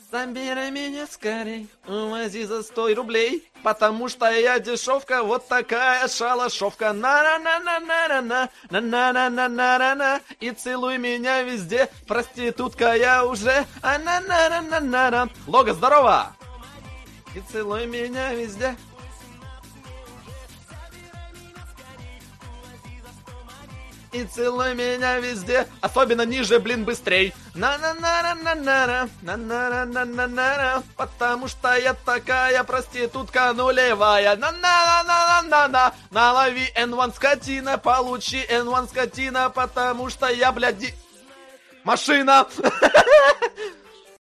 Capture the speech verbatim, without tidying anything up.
Забери меня скорей, увози за сто рублей, потому что я дешевка, вот такая шалашовка. На-на-на-на-на-на, на-на-на-на-на-на, и целуй меня везде, проститутка я уже. А-на-на-на-на-на. Лого, здорово! И целуй меня везде. И целуй меня везде, особенно ниже, блин, быстрей. На-на-на-на-на-на, на-на-на-на-на-на, потому что я такая проститутка нулевая. На-на-на-на-на-на, налови эн один скотина, получи эн один скотина, потому что я, блядь, ди... машина.